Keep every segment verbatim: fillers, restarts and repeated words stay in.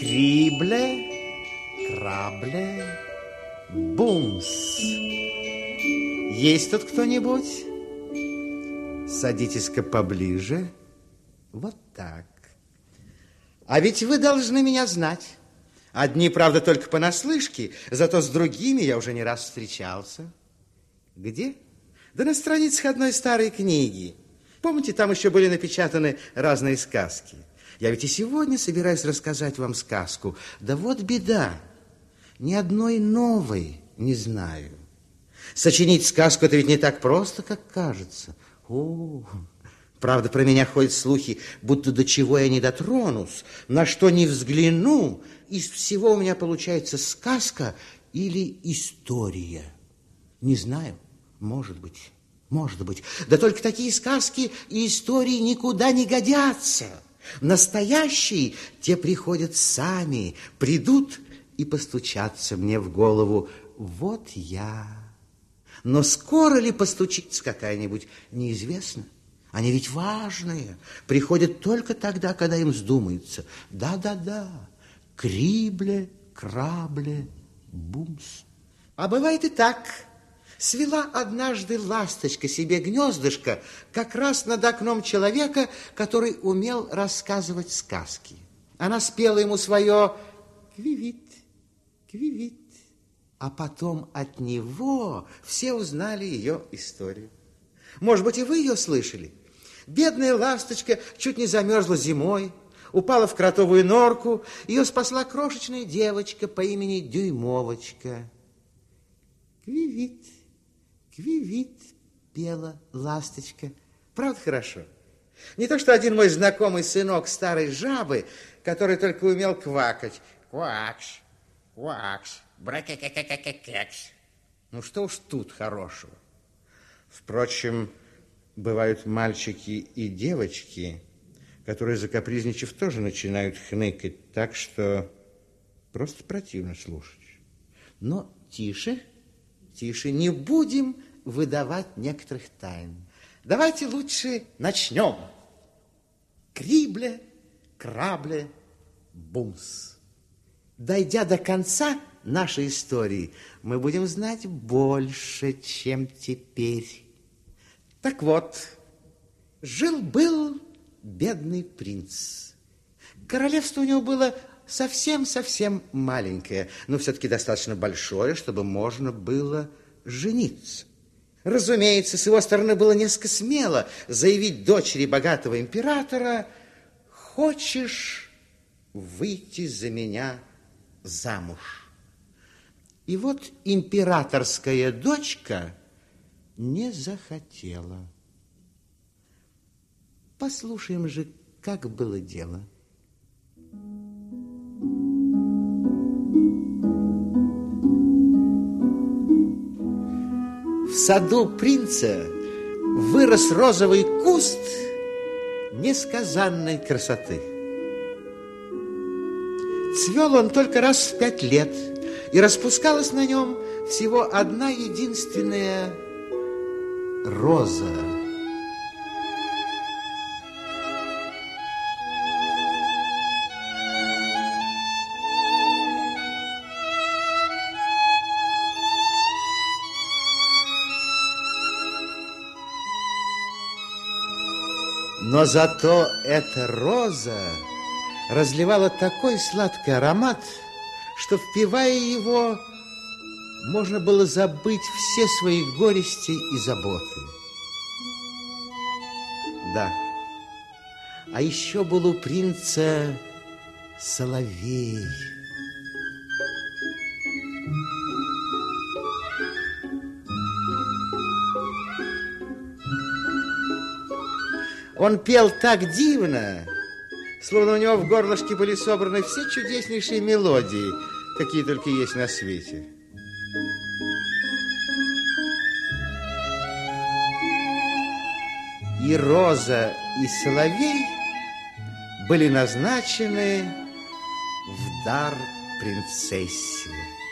Крибле, крабле, бумс. Есть тут кто-нибудь? Садитесь-ка поближе. Вот так. А ведь вы должны меня знать. Одни, правда, только понаслышке, зато с другими я уже не раз встречался. Где? Да на страницах одной старой книги. Помните, там еще были напечатаны разные сказки. Я ведь и сегодня собираюсь рассказать вам сказку. Да вот беда, ни одной новой не знаю. Сочинить сказку — это ведь не так просто, как кажется. О, правда, про меня ходят слухи, будто до чего я не дотронусь, на что не взгляну, из всего у меня получается сказка или история. Не знаю, может быть, может быть. Да только такие сказки и истории никуда не годятся. Настоящие те приходят сами, придут и постучатся мне в голову. Вот я. Но скоро ли постучится какая-нибудь, неизвестно. Они ведь важные, приходят только тогда, когда им вздумается. Да-да-да, крибле, крабле, бумс. А бывает и так. Свела однажды ласточка себе гнездышко как раз над окном человека, который умел рассказывать сказки. Она спела ему свое «Квивит, квивит», а потом от него все узнали ее историю. Может быть, и вы ее слышали? Бедная ласточка чуть не замерзла зимой, упала в кротовую норку, ее спасла крошечная девочка по имени Дюймовочка. «Квивит, квивит», пела ласточка. Правда, хорошо? Не то, что один мой знакомый сынок старой жабы, который только умел квакать. Квакш, квакш, бракакакакакакакш. Ну, что уж тут хорошего. Впрочем, бывают мальчики и девочки, которые, закапризничав, тоже начинают хныкать так, что просто противно слушать. Но тише, тише, не будем выдавать некоторых тайн. Давайте лучше начнем. Крибле, крабле, бумс. Дойдя до конца нашей истории, мы будем знать больше, чем теперь. Так вот, жил-был бедный принц. Королевство у него было совсем-совсем маленькое, но все-таки достаточно большое, чтобы можно было жениться. Разумеется, с его стороны было несколько смело заявить дочери богатого императора: «Хочешь выйти за меня замуж?» И вот императорская дочка не захотела. Послушаем же, как было дело. В саду принца вырос розовый куст несказанной красоты. Цвел он только раз в пять лет, и распускалась на нем всего одна единственная роза. Но зато эта роза разливала такой сладкий аромат, что, впивая его, можно было забыть все свои горести и заботы. Да, а еще был у принца соловей. Он пел так дивно, словно у него в горлышке были собраны все чудеснейшие мелодии, какие только есть на свете. И роза, и соловей были назначены в дар принцессе.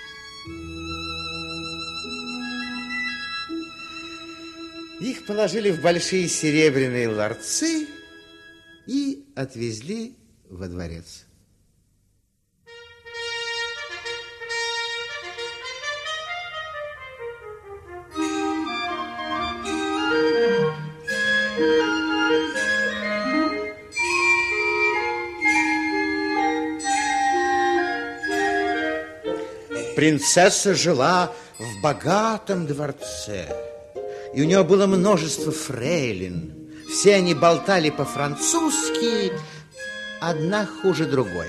Их положили в большие серебряные ларцы и отвезли во дворец. Принцесса жила в богатом дворце, и у нее было множество фрейлин. Все они болтали по-французски, одна хуже другой.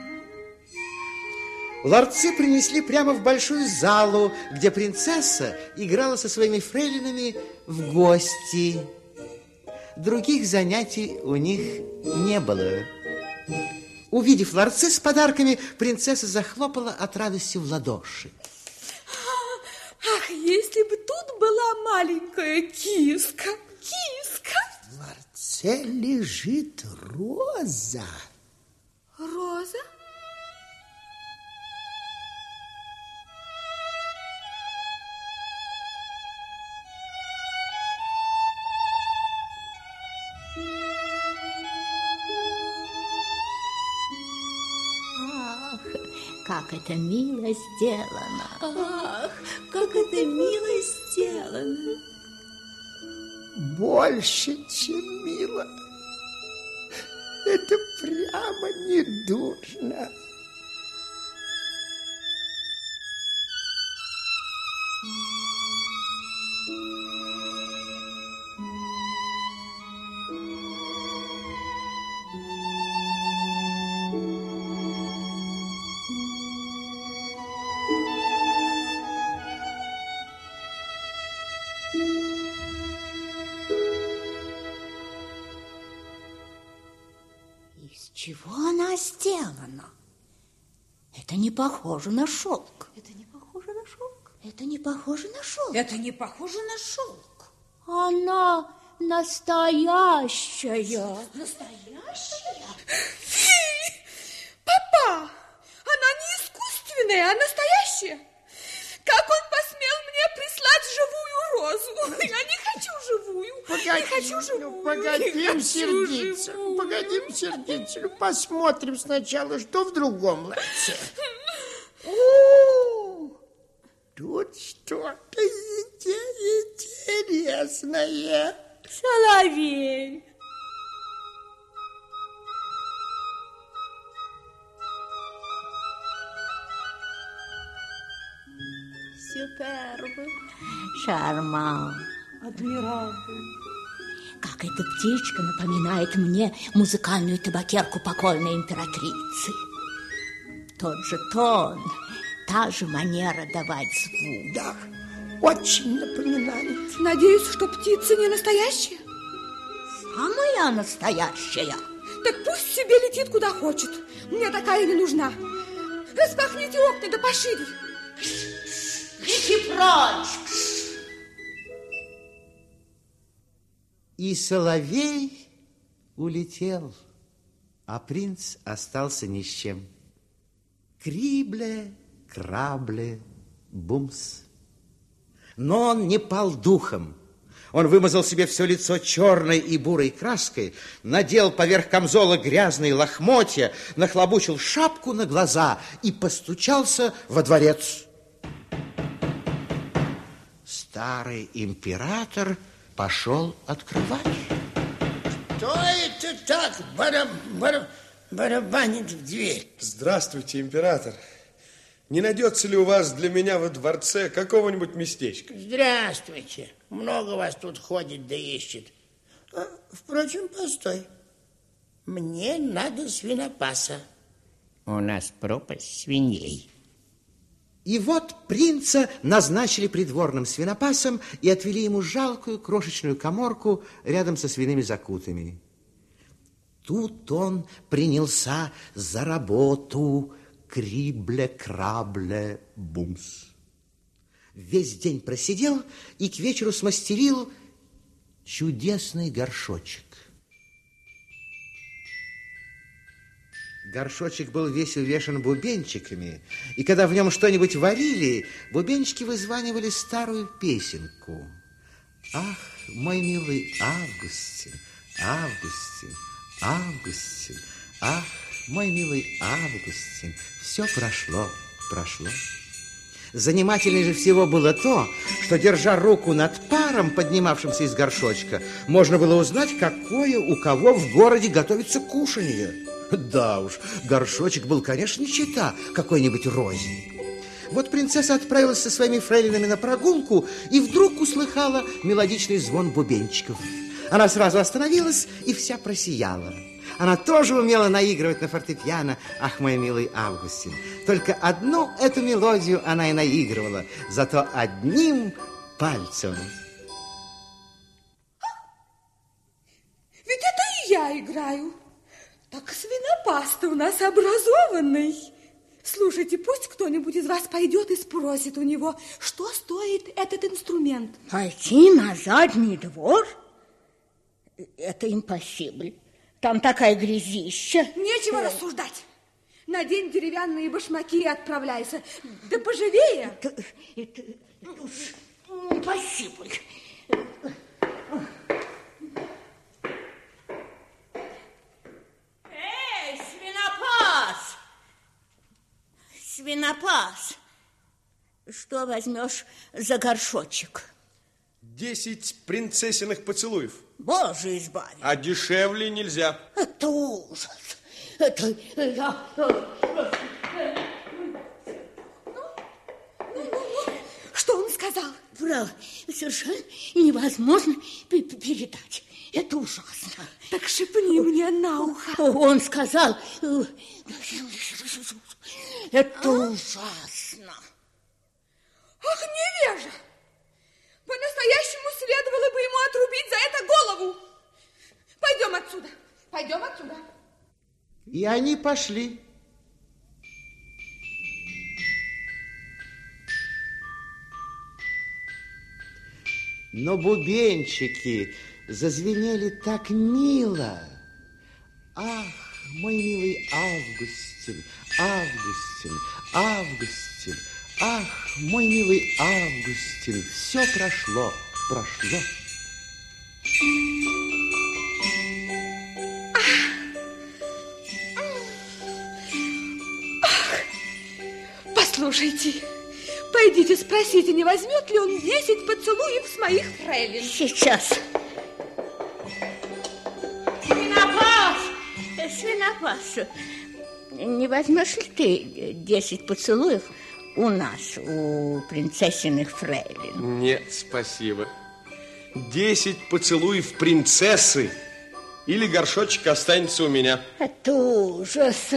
Ларцы принесли прямо в большую залу, где принцесса играла со своими фрейлинами в гости. Других занятий у них не было. Увидев ларцы с подарками, принцесса захлопала от радости в ладоши. Ах, если бы тут была маленькая киска, киска. В ларце лежит роза. Роза? Как это мило сделано. Ах, как это мило сделано. Больше, чем мило. Это прямо недурно. Из чего она сделана? Это не похоже на шелк. Это не похоже на шелк. Это не похоже на шелк. Это не похоже на шелк. Она настоящая. Настоящая? Папа, она не искусственная, а настоящая. Как он посмел мне прислать живую розу? Я не хочу живую. Погоди, не хочу живую. Ну, погодим не хочу сердиться. живую. Погодим сердиться. Ну, посмотрим сначала, что в другом ларце. О, тут что-то интересное. Соловей. Суперб. Шарман. Адмирал. Как эта птичка напоминает мне музыкальную табакерку покойной императрицы. Тот же тон, та же манера давать звук. Да, очень напоминает. Надеюсь, что птица не настоящая? Самая настоящая. Так пусть себе летит куда хочет. Мне такая не нужна. Распахните окна да пошире. Иди прочь. И соловей улетел, а принц остался ни с чем. Крибле, крабле, бумс. Но он не пал духом. Он вымазал себе все лицо черной и бурой краской, надел поверх камзола грязные лохмотья, нахлобучил шапку на глаза и постучался во дворец. Старый император пошел открывать. Кто это так бараб, бараб, барабанит в дверь? Здравствуйте, император. Не найдется ли у вас для меня во дворце какого-нибудь местечка? Здравствуйте. Много вас тут ходит да ищет. А, впрочем, постой. Мне надо свинопаса. У нас пропасть свиней. И вот принца назначили придворным свинопасом и отвели ему жалкую крошечную каморку рядом со свиными закутами. Тут он принялся за работу. Крибле-крабле, бумс. Весь день просидел и к вечеру смастерил чудесный горшочек. Горшочек был весь увешан бубенчиками, и когда в нем что-нибудь варили, бубенчики вызванивали старую песенку. Ах, мой милый Августин, Августин, Августин, ах, мой милый Августин, все прошло, прошло. Занимательнее же всего было то, что, держа руку над паром, поднимавшимся из горшочка, можно было узнать, какое у кого в городе готовится кушанье. Да уж, горшочек был, конечно, не чета какой-нибудь розе. Вот принцесса отправилась со своими фрейлинами на прогулку и вдруг услыхала мелодичный звон бубенчиков. Она сразу остановилась и вся просияла. Она тоже умела наигрывать на фортепиано, ах, мой милый Августин. Только одну эту мелодию она и наигрывала, зато одним пальцем. Ведь это и я играю. Так свинопас-то у нас образованный. Слушайте, пусть кто-нибудь из вас пойдет и спросит у него, что стоит этот инструмент. Пойти на задний двор? Это импосибль. Там такая грязища. Нечего рассуждать. Надень деревянные башмаки и отправляйся. Да поживее. Это, это, это уж импосибль. Эй, свинопас! Свинопас! Что возьмешь за горшочек? Десять принцессиных поцелуев. Боже, избави. А дешевле нельзя. Это ужас. Это... Что он сказал? Право, совершенно невозможно передать. Это ужасно. Так шепни мне на ухо. Он сказал... Это ужасно. Ах, невежа! По-настоящему следовало бы ему отрубить за это голову. Пойдем отсюда. Пойдем отсюда. И они пошли. Но бубенчики зазвенели так мило. Ах, мой милый Августин, Августин, Августин, ах, мой милый Августин, все прошло, прошло. Послушайте, пойдите спросите, не возьмет ли он десять поцелуев с моих фрейлин. Сейчас. Свинопас! Свинопас, не возьмешь ли ты десять поцелуев у нас, у принцессиных фрейлин? Нет, спасибо. Десять поцелуев принцессы или горшочек останется у меня. Это ужас.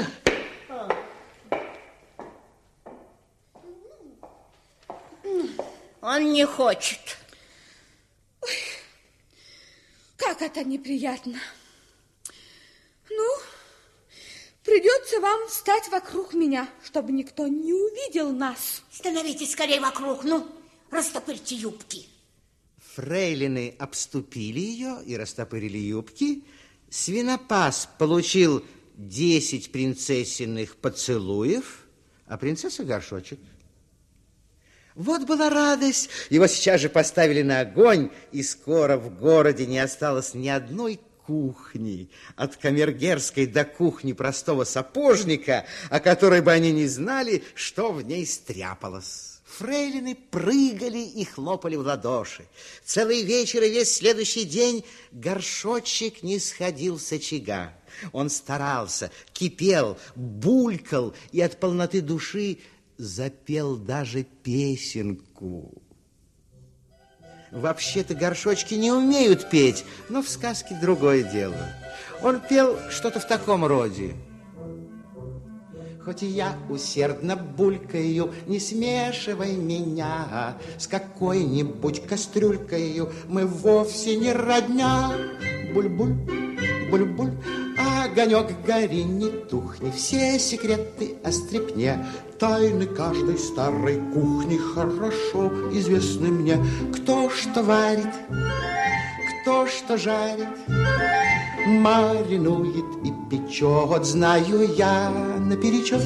Он не хочет. Ой, как это неприятно. Ну, придется вам встать вокруг меня, чтобы никто не увидел нас. Становитесь скорее вокруг, ну, растопырьте юбки. Фрейлины обступили ее и растопырили юбки. Свинопас получил десять принцессиных поцелуев, а принцесса горшочек. Вот была радость. Его сейчас же поставили на огонь, и скоро в городе не осталось ни одной кухни, от камергерской до кухни простого сапожника, о которой бы они не знали, что в ней стряпалось. Фрейлины прыгали и хлопали в ладоши. Целый вечер и весь следующий день горшочек не сходил с очага. Он старался, кипел, булькал и от полноты души запел даже песенку. Вообще-то горшочки не умеют петь, но в сказке другое дело. Он пел что-то в таком роде. Хоть и я усердно булькаю, не смешивай меня с какой-нибудь кастрюлькою, мы вовсе не родня. Буль-буль, буль-буль, огонек гори, не тухни, все секреты о стряпне, тайны каждой старой кухни хорошо известны мне. Кто что варит, кто что жарит, маринует и печет, знаю я наперечет.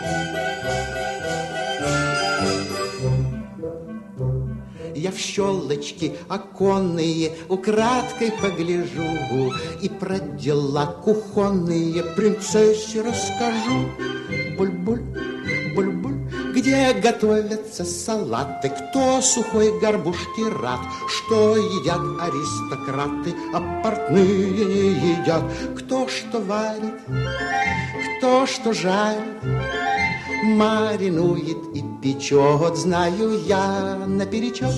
Я в щелочки оконные украдкой погляжу и про дела кухонные принцессе расскажу. Буль-буль, буль-буль, где готовятся салаты, кто сухой горбушки рад, что едят аристократы, а портные не едят, кто что варит, кто что жарит, маринует и печет, знаю я наперечет.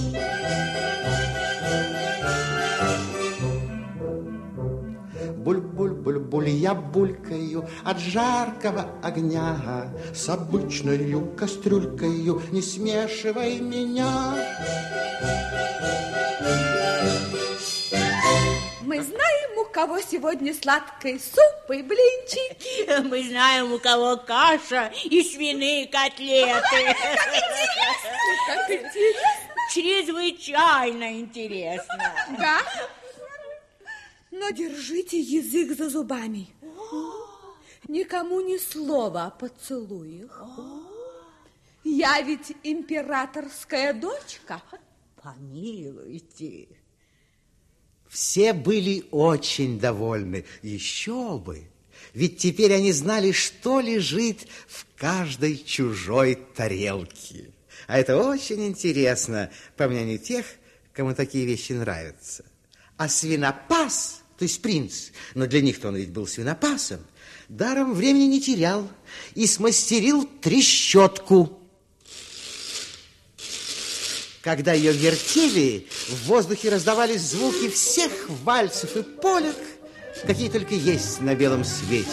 Буль-буль-буль-буль, я булькаю от жаркого огня, с обычною кастрюлькою не смешивай меня. Мы знаем, у кого сегодня сладкий суп и блинчики. Мы знаем, у кого каша и свиные котлеты. Как интересно. Чрезвычайно интересно. Да? Но держите язык за зубами. Никому ни слова о поцелуях. Я ведь императорская дочка. Помилуйте. Все были очень довольны. Еще бы. Ведь теперь они знали, что лежит в каждой чужой тарелке. А это очень интересно, по мнению тех, кому такие вещи нравятся. А свинопас, то есть принц, но для них-то он ведь был свинопасом, даром времени не терял и смастерил трещотку. Когда ее вертели, в воздухе раздавались звуки всех вальсов и полек, какие только есть на белом свете.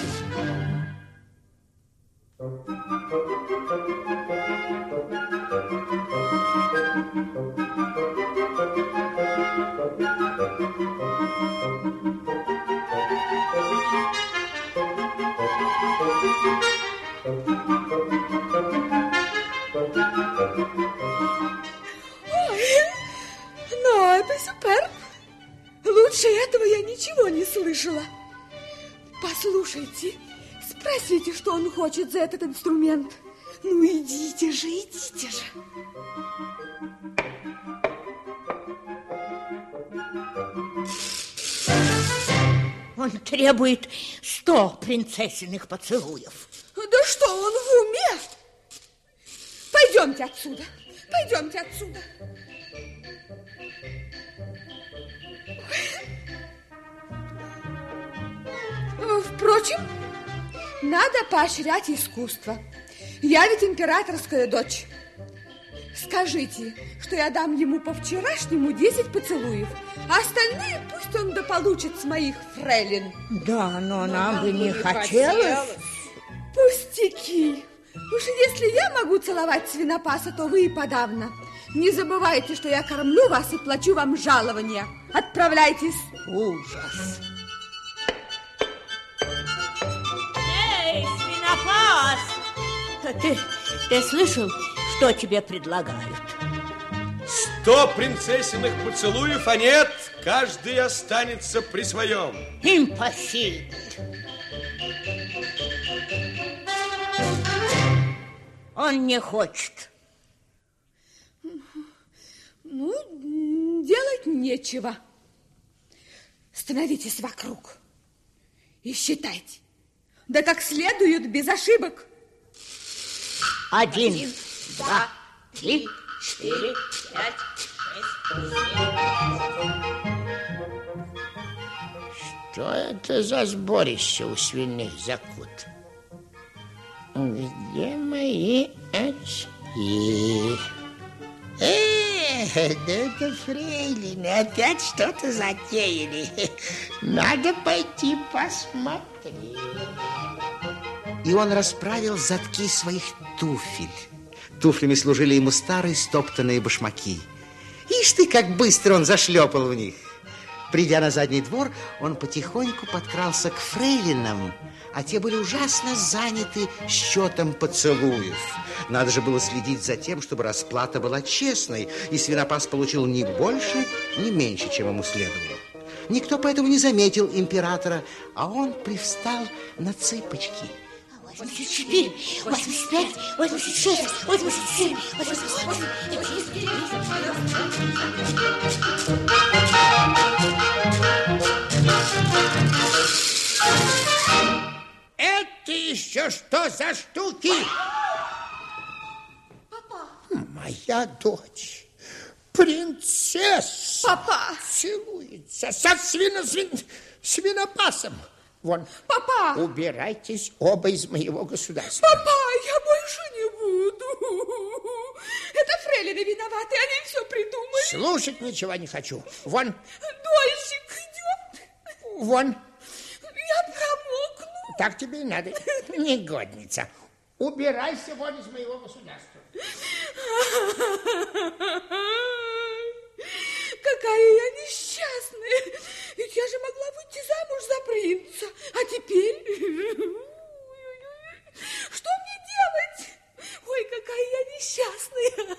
Но это супер. Лучше этого я ничего не слышала. Послушайте, спросите, что он хочет за этот инструмент. Ну, идите же, идите же. Он требует сто принцессиных поцелуев. Да что, он в уме? Пойдемте отсюда, пойдемте отсюда. Впрочем, надо поощрять искусство. Я ведь императорская дочь. Скажите, что я дам ему по-вчерашнему десять поцелуев, а остальные пусть он дополучит с моих фрейлин. Да, но нам бы не хотелось. Пустяки. Уж если я могу целовать свинопаса, то вы и подавно. Не забывайте, что я кормлю вас и плачу вам жалования. Отправляйтесь. Ужас. Эй, свинопас! Ты, ты слышал, что тебе предлагают? Сто принцессиных поцелуев, а нет, каждый останется при своем. Импосибл. Он не хочет. Ну, делать нечего. Становитесь вокруг и считайте. Да как следует, без ошибок. Один, Один два, три, четыре, пять, шесть, семь. Что это за сборище у свиных закут? Где мои очки? Эх, да это фрейлины опять что-то затеяли. Надо пойти посмотреть. И он расправил задки своих туфель. Туфлями служили ему старые стоптанные башмаки. Ишь ты, как быстро он зашлепал в них. Придя на задний двор, он потихоньку подкрался к фрейлинам, а те были ужасно заняты счетом поцелуев. Надо же было следить за тем, чтобы расплата была честной, и свинопас получил ни больше, ни меньше, чем ему следовало. Никто поэтому не заметил императора, а он привстал на цыпочки. восемьдесят четыре, восемьдесят пять, восемьдесят шесть, восемьдесят семь, восемьдесят восемь. Это еще что за штуки? Папа. Моя дочь, принцесса, Папа. целуется со свино, свин, свинопасом. Вон, Папа. убирайтесь оба из моего государства. Папа, я больше не буду. фрейлины виноваты, они все придумали. Слушать ничего не хочу. Вон. Дождик идет. Вон. Я промокну. Так тебе и надо, негодница. Убирайся вон из моего государства. Какая я несчастная. Ведь я же могла выйти замуж за принца. А теперь... Что мне делать? Ой, какая я несчастная.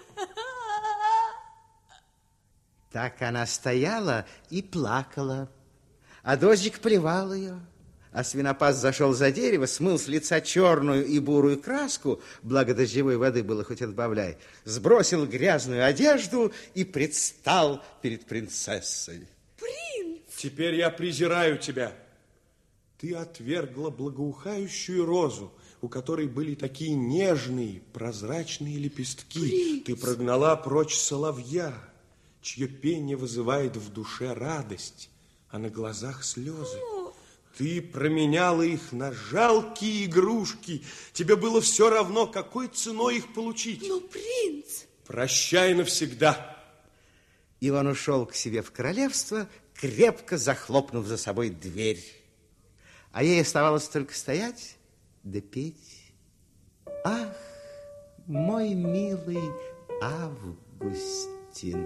Так она стояла и плакала, а дождик поливал ее. А свинопас зашел за дерево, смыл с лица черную и бурую краску, благо дождевой воды было хоть отбавляй, сбросил грязную одежду и предстал перед принцессой. Принц! Теперь я презираю тебя. Ты отвергла благоухающую розу, у которой были такие нежные, прозрачные лепестки. Принц. Ты прогнала прочь соловья, чье пение вызывает в душе радость, а на глазах слезы. Ты променяла их на жалкие игрушки. Тебе было все равно, какой ценой их получить. Но, принц... Прощай навсегда. И он ушел к себе в королевство, крепко захлопнув за собой дверь. А ей оставалось только стоять да петь. Ах, мой милый Августин,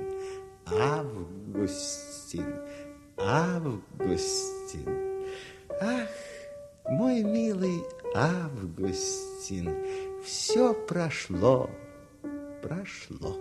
Августин, Августин. Ах, мой милый Августин, все прошло, прошло.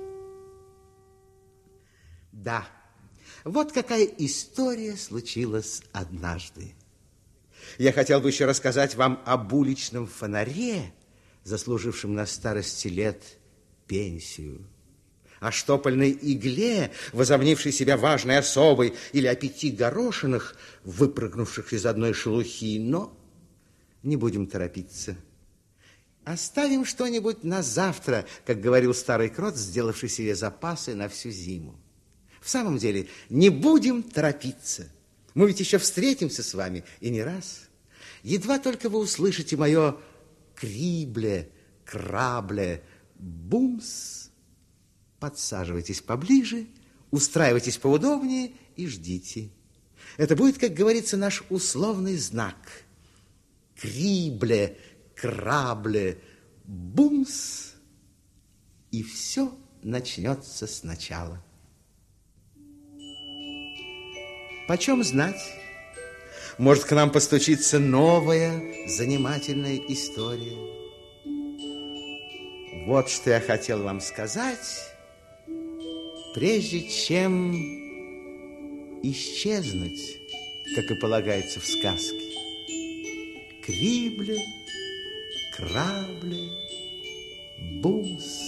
Да, вот какая история случилась однажды. Я хотел бы еще рассказать вам об уличном фонаре, заслужившем на старости лет пенсию, о штопольной игле, возомнившей себя важной особой, или о пяти горошинах, выпрыгнувших из одной шелухи, но не будем торопиться. Оставим что-нибудь на завтра, как говорил старый крот, сделавший себе запасы на всю зиму. В самом деле, не будем торопиться. Мы ведь еще встретимся с вами, и не раз. Едва только вы услышите мое крибле, крабле, бумс, подсаживайтесь поближе, устраивайтесь поудобнее и ждите. Это будет, как говорится, наш условный знак. Крибле, крабле, бумс, и все начнется сначала. Почем знать? Может, к нам постучится новая занимательная история. Вот что я хотел вам сказать, прежде чем исчезнуть, как и полагается в сказке. Крибле, крабле, бумс.